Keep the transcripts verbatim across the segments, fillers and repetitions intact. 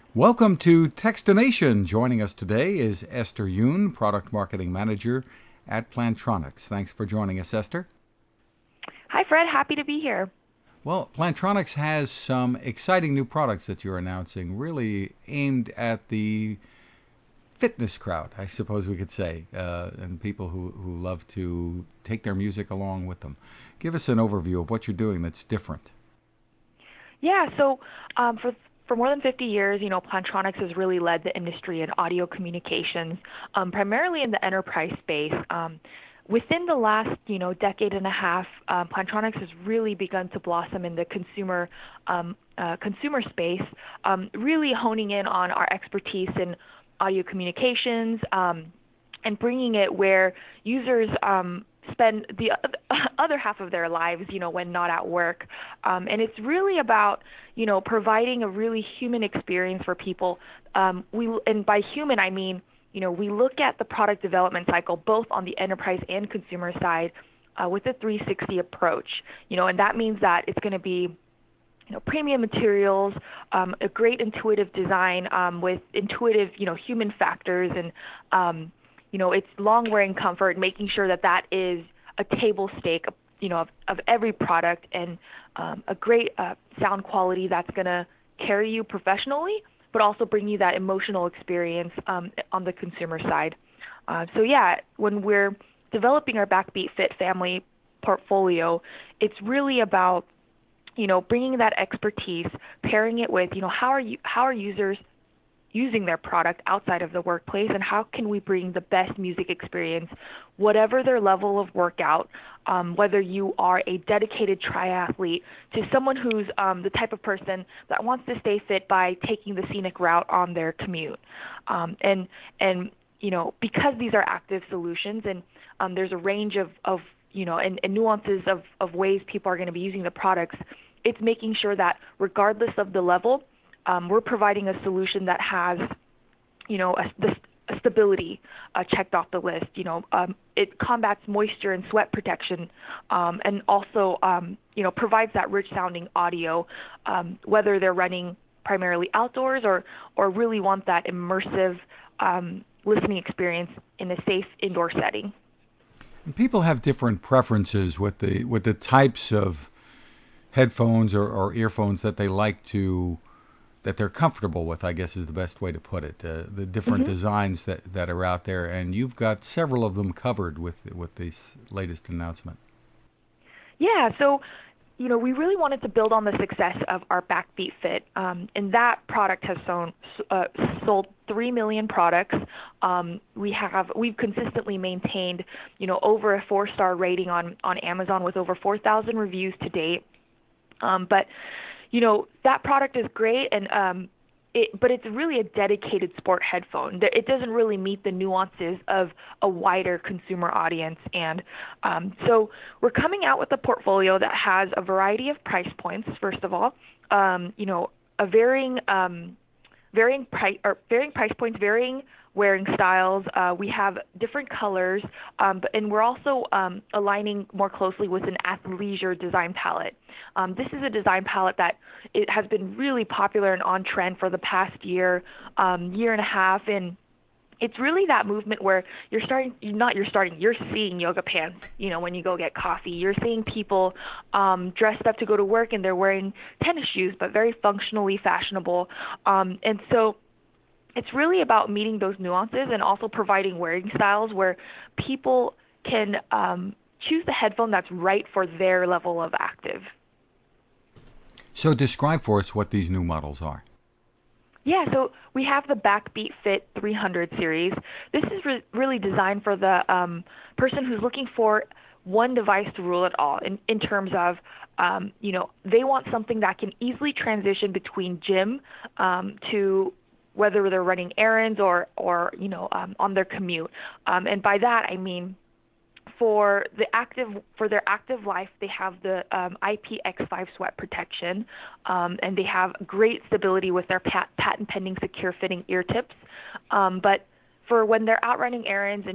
Welcome to Techstination. Joining us today is Esther Yoon, Product Marketing Manager at Plantronics. Thanks for joining us, Esther. Hi, Fred. Happy to be here. Well, Plantronics has some exciting new products that you're announcing, really aimed at the fitness crowd, I suppose we could say, uh, and people who, who love to take their music along with them. Give us an overview of what you're doing that's different. Yeah, so um, for for more than fifty years, you know, Plantronics has really led the industry in audio communications, um, primarily in the enterprise space. Um, within the last, you know, decade and a half, um, Plantronics has really begun to blossom in the consumer um, uh, consumer space, um, really honing in on our expertise in audio communications um, and bringing it where users um, spend the other half of their lives, you know, when not at work. Um, and it's really about, you know, providing a really human experience for people. Um, we, and by human, I mean, you know, we look at the product development cycle both on the enterprise and consumer side uh, with a three sixty approach, you know, and that means that it's going to be you know, premium materials, um, a great intuitive design um, with intuitive, you know, human factors, and um, you know, it's long-wearing comfort, making sure that that is a table stake, you know, of, of every product, and um, a great uh, sound quality that's going to carry you professionally, but also bring you that emotional experience um, on the consumer side. Uh, so yeah, when we're developing our Backbeat Fit family portfolio, it's really about you know, bringing that expertise, pairing it with, you know, how are you, how are users using their product outside of the workplace, and how can we bring the best music experience, whatever their level of workout, um, whether you are a dedicated triathlete to someone who's um, the type of person that wants to stay fit by taking the scenic route on their commute. Um, and, and, you know, because these are active solutions and um, there's a range of, of you know, and, and nuances of, of ways people are going to be using the products, it's making sure that regardless of the level, um, we're providing a solution that has, you know, a, the, a stability uh, checked off the list. You know, um, it combats moisture and sweat protection, um, and also, um, you know, provides that rich sounding audio, um, whether they're running primarily outdoors or, or really want that immersive um, listening experience in a safe indoor setting. People have different preferences with the with the types of headphones or, or earphones that they like to, that they're comfortable with, I guess is the best way to put it. Uh, the different Mm-hmm. designs that, that are out there, and you've got several of them covered with with this latest announcement. Yeah, so you know, we really wanted to build on the success of our Backbeat Fit, um, and that product has sold, uh, sold three million products. Um, we have we've consistently maintained, you know, over a four-star rating on on Amazon with over four thousand reviews to date. Um, but you know, that product is great, and um, it, but it's really a dedicated sport headphone. It doesn't really meet the nuances of a wider consumer audience, and um, so we're coming out with a portfolio that has a variety of price points. First of all, um, you know, a varying um, varying price or varying price points, varying wearing styles. Uh, we have different colors, um, but, and we're also um, aligning more closely with an athleisure design palette. Um, this is a design palette that it has been really popular and on trend for the past year, um, year and a half, and it's really that movement where you're starting, not you're starting, you're seeing yoga pants, you know, when you go get coffee. You're seeing people um, dressed up to go to work, and they're wearing tennis shoes, but very functionally fashionable. Um, and so it's really about meeting those nuances and also providing wearing styles where people can um, choose the headphone that's right for their level of active. So describe for us what these new models are. Yeah, so we have the Backbeat Fit three hundred series. This is re- really designed for the um, person who's looking for one device to rule it all in, in terms of, um, you know, they want something that can easily transition between gym um, to whether they're running errands or, or you know, um, on their commute. Um, and by that, I mean for the active for their active life, they have the um, I P X five sweat protection, um, and they have great stability with their pat- patent pending secure fitting ear tips. Um, but for when they're out running errands and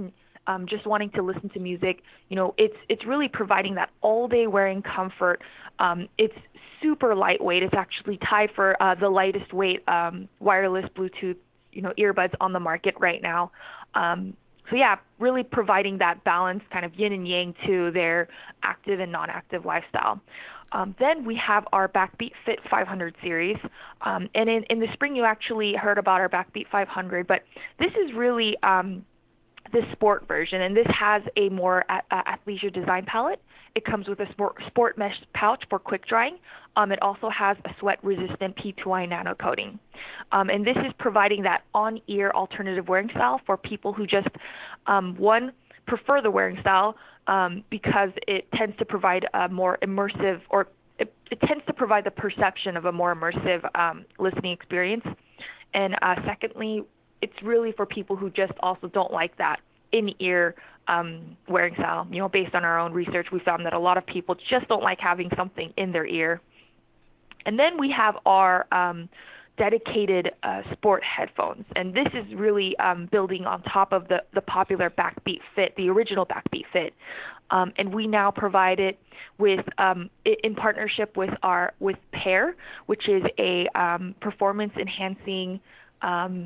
um, just wanting to listen to music, you know, it's it's really providing that all-day wearing comfort. Um, it's super lightweight. It's actually tied for uh, the lightest weight um, wireless Bluetooth, you know, earbuds on the market right now. Um, so yeah, really providing that balance, kind of yin and yang to their active and non-active lifestyle. Um, then we have our Backbeat Fit five hundred series. Um, and in, in the spring, you actually heard about our Backbeat five hundred, but this is really um, the sport version, and this has a more uh, athleisure design palette. It comes with a sport, sport mesh pouch for quick drying. Um, it also has a sweat-resistant P two I nano coating. Um, and this is providing that on-ear alternative wearing style for people who just, um, one, prefer the wearing style um, because it tends to provide a more immersive, or it, it tends to provide the perception of a more immersive um, listening experience. And uh, secondly, it's really for people who just also don't like that in-ear um, wearing style. You know, based on our own research, we found that a lot of people just don't like having something in their ear. And then we have our um, dedicated uh, sport headphones, and this is really um, building on top of the, the popular Backbeat Fit, the original Backbeat Fit. Um, and we now provide it with, um, in partnership with our with Pair, which is a um, performance-enhancing um,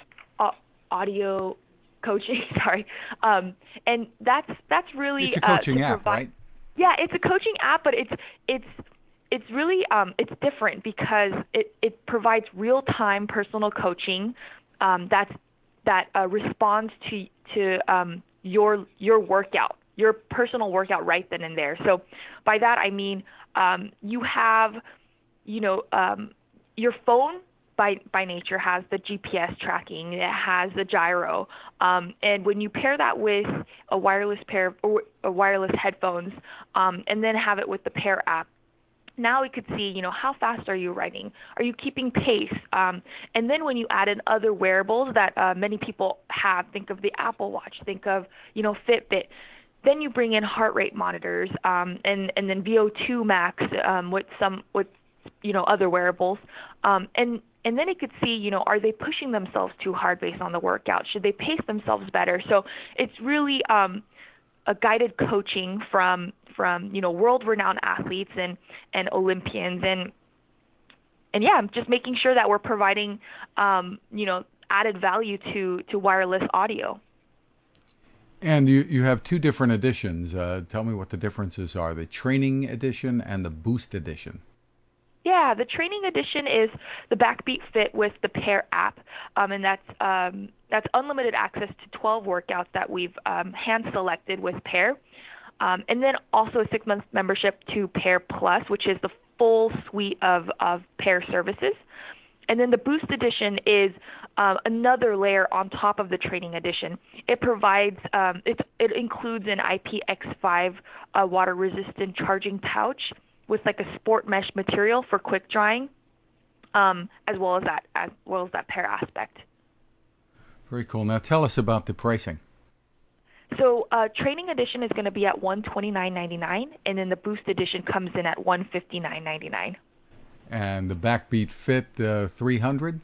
audio coaching. Sorry, um, and that's that's really It's a coaching uh, app, provide, right? Yeah, it's a coaching app, but it's it's it's really um, it's different because it, it provides real-time personal coaching um, that's that uh, responds to to um, your your workout, your personal workout right then and there. So by that I mean um, you have, you know, um, your phone by by nature has the G P S tracking, it has the gyro, um, and when you pair that with a wireless pair or a wireless headphones, um, and then have it with the Pair app, now we could see, you know, how fast are you running? Are you keeping pace? Um, and then when you add in other wearables that uh, many people have, think of the Apple Watch, think of, you know, Fitbit. Then you bring in heart rate monitors, um, and and then V O two max um, with some with, you know, other wearables, um, and and then it could see, you know, are they pushing themselves too hard based on the workout? Should they pace themselves better? So it's really um, a guided coaching from from you know world-renowned athletes and and Olympians, and and yeah, just making sure that we're providing um, you know added value to to wireless audio. And you, you have two different editions. Uh, tell me what the differences are: the training edition and the boost edition. Yeah, the training edition is the Backbeat Fit with the Pair app, um, and that's um, that's unlimited access to twelve workouts that we've um, hand selected with Pair, um, and then also a six month membership to Pair Plus, which is the full suite of of Pair services. And then the Boost edition is um, another layer on top of the training edition. It provides, um, it, it includes an I P X five uh, water resistant charging pouch with like a sport mesh material for quick drying, um, as well as that as well as that Pair aspect. Very cool. Now tell us about the pricing. So uh, training edition is going to be at one hundred twenty-nine dollars and ninety-nine cents, and then the Boost edition comes in at one hundred fifty-nine dollars and ninety-nine cents. And the Backbeat Fit uh, three hundred?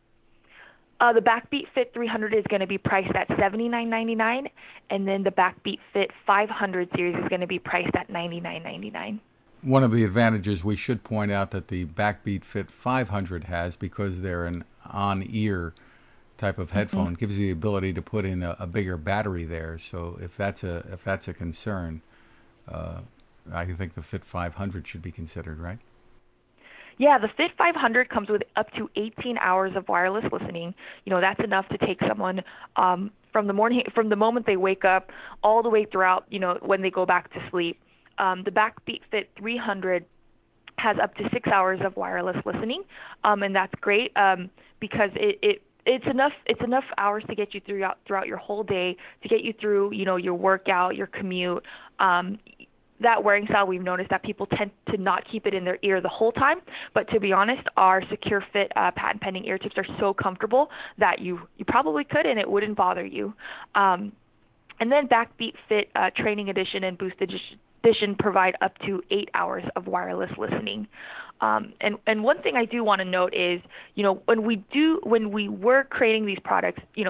Uh, the Backbeat Fit three hundred is going to be priced at seventy-nine dollars and ninety-nine cents, and then the Backbeat Fit five hundred series is going to be priced at ninety-nine dollars and ninety-nine cents. One of the advantages we should point out that the Backbeat Fit five hundred has, because they're an on-ear type of headphone, Mm-hmm. gives you the ability to put in a, a bigger battery there. So if that's a if that's a concern, uh, I think the Fit five hundred should be considered, right? Yeah, the Fit five hundred comes with up to eighteen hours of wireless listening. You know, that's enough to take someone um, from the morning, from the moment they wake up, all the way throughout, you know, when they go back to sleep. Um, the Backbeat Fit three hundred has up to six hours of wireless listening, um, and that's great um, because it, it it's enough it's enough hours to get you throughout throughout your whole day, to get you through, you know, your workout, your commute. Um, that wearing style, we've noticed that people tend to not keep it in their ear the whole time. But to be honest, our Secure Fit uh, patent pending ear tips are so comfortable that you you probably could and it wouldn't bother you. Um, and then Backbeat Fit uh, Training Edition and Boost Edition provide up to eight hours of wireless listening. Um, and and one thing I do want to note is, you know, when we do when we were creating these products, you know,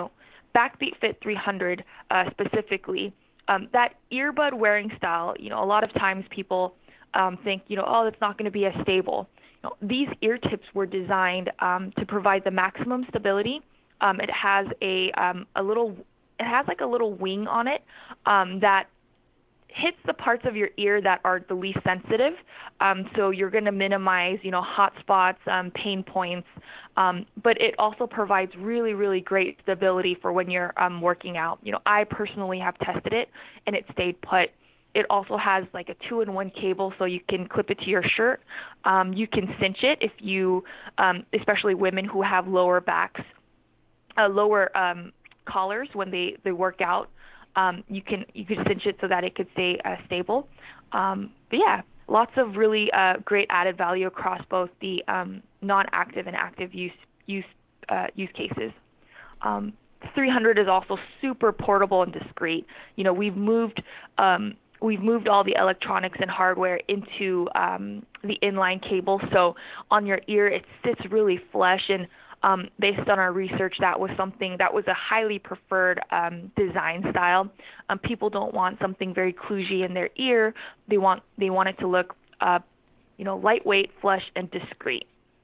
Backbeat Fit three hundred uh, specifically, um, that earbud wearing style, you know, a lot of times people um, think, you know, oh, it's not going to be as stable. You know, these ear tips were designed um, to provide the maximum stability. Um, it has a um, a little, it has like a little wing on it um, that hits the parts of your ear that are the least sensitive. Um, so you're going to minimize, you know, hot spots, um, pain points. Um, but it also provides really, really great stability for when you're um, working out. You know, I personally have tested it, and it stayed put. It also has like a two-in-one cable, so you can clip it to your shirt. Um, you can cinch it if you, um, especially women who have lower backs, uh, lower um, collars when they, they work out. Um, you can you can cinch it so that it could stay uh, stable. Um, but yeah, lots of really uh, great added value across both the um, non-active and active use use uh, use cases. Um, three hundred is also super portable and discreet. You know, we've moved um, we've moved all the electronics and hardware into um, the inline cable, so on your ear it sits really flush, and Um, based on our research, that was something that was a highly preferred um, design style. Um, people don't want something very kludgy in their ear. They want they want it to look, uh, you know, lightweight, flush, and discreet.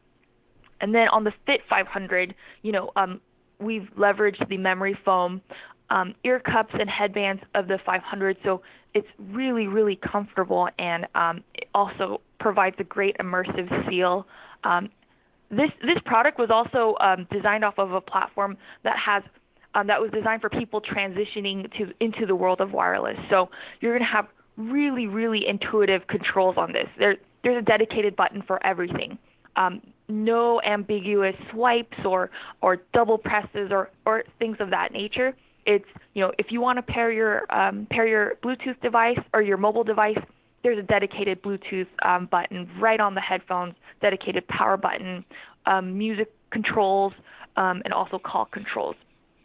And then on the Fit five hundred, you know, um, we've leveraged the memory foam um, ear cups and headbands of the five hundred, so it's really, really comfortable, and um, it also provides a great immersive seal. Um, This this product was also um, designed off of a platform that has um, that was designed for people transitioning to into the world of wireless. So you're going to have really really intuitive controls on this. There there's a dedicated button for everything. Um, no ambiguous swipes or or double presses or or things of that nature. It's, you know, if you want to pair your um, pair your Bluetooth device or your mobile device, there's a dedicated Bluetooth um, button right on the headphones, dedicated power button, um, music controls, um, and also call controls.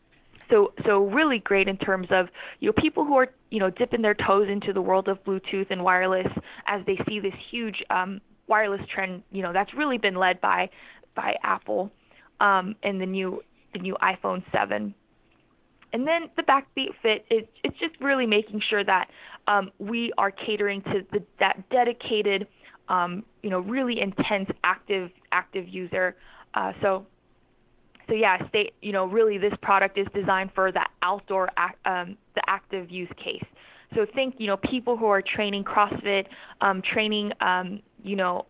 So, so really great in terms of, you know, people who are, you know, dipping their toes into the world of Bluetooth and wireless as they see this huge um, wireless trend. You know, that's really been led by by Apple um, and the new the new iPhone seven. And then the Backbeat Fit, it, it's just really making sure that um, we are catering to the, that dedicated, um, you know, really intense active active user. Uh, so, so yeah, stay, you know, really this product is designed for the outdoor, um, the active use case. So think, you know, people who are training CrossFit, um, training, um, you know,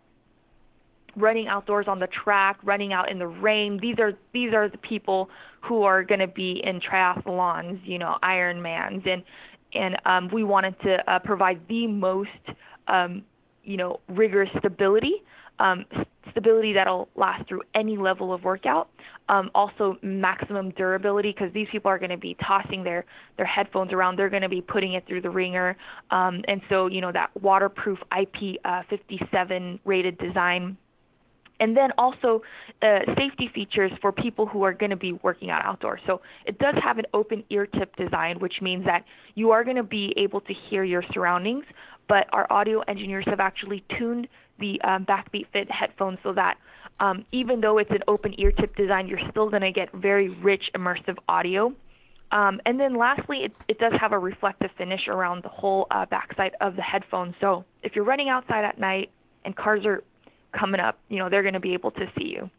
running outdoors on the track, running out in the rain. These are these are the people who are going to be in triathlons, you know, Ironmans, and and um, we wanted to uh, provide the most, um, you know, rigorous stability, um, stability that'll last through any level of workout. Um, also, maximum durability, because these people are going to be tossing their their headphones around. They're going to be putting it through the ringer, um, and so you know that waterproof I P fifty-seven rated design. And then also uh, safety features for people who are going to be working out outdoors. So it does have an open ear tip design, which means that you are going to be able to hear your surroundings, but our audio engineers have actually tuned the um, Backbeat Fit headphones so that um, even though it's an open ear tip design, you're still going to get very rich immersive audio. Um, and then lastly, it, it does have a reflective finish around the whole uh, backside of the headphones. So if you're running outside at night and cars are coming up, you know, they're going to be able to see you.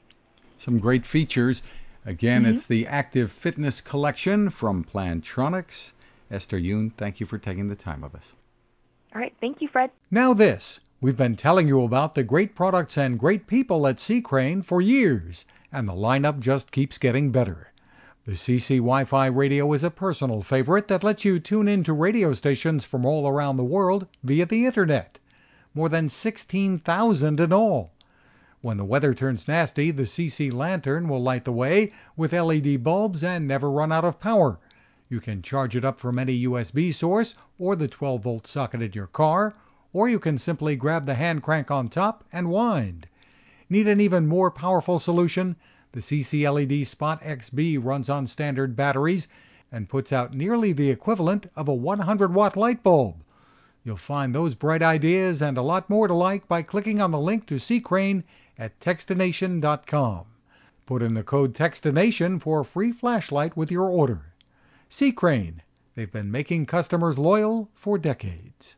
Some great features. Again, Mm-hmm. it's the Active Fitness Collection from Plantronics. Esther Yoon, thank you for taking the time with us. All right. Thank you, Fred. Now this. We've been telling you about the great products and great people at C. Crane for years, and the lineup just keeps getting better. The C C Wi-Fi radio is a personal favorite that lets you tune in to radio stations from all around the world via the internet. More than sixteen thousand in all. When the weather turns nasty, the C C Lantern will light the way with L E D bulbs and never run out of power. You can charge it up from any U S B source or the twelve volt socket in your car, or you can simply grab the hand crank on top and wind. Need an even more powerful solution? The C C L E D Spot X B runs on standard batteries and puts out nearly the equivalent of a one hundred watt light bulb. You'll find those bright ideas and a lot more to like by clicking on the link to C. Crane at Textination dot com. Put in the code TEXTINATION for a free flashlight with your order. C. Crane, they've been making customers loyal for decades.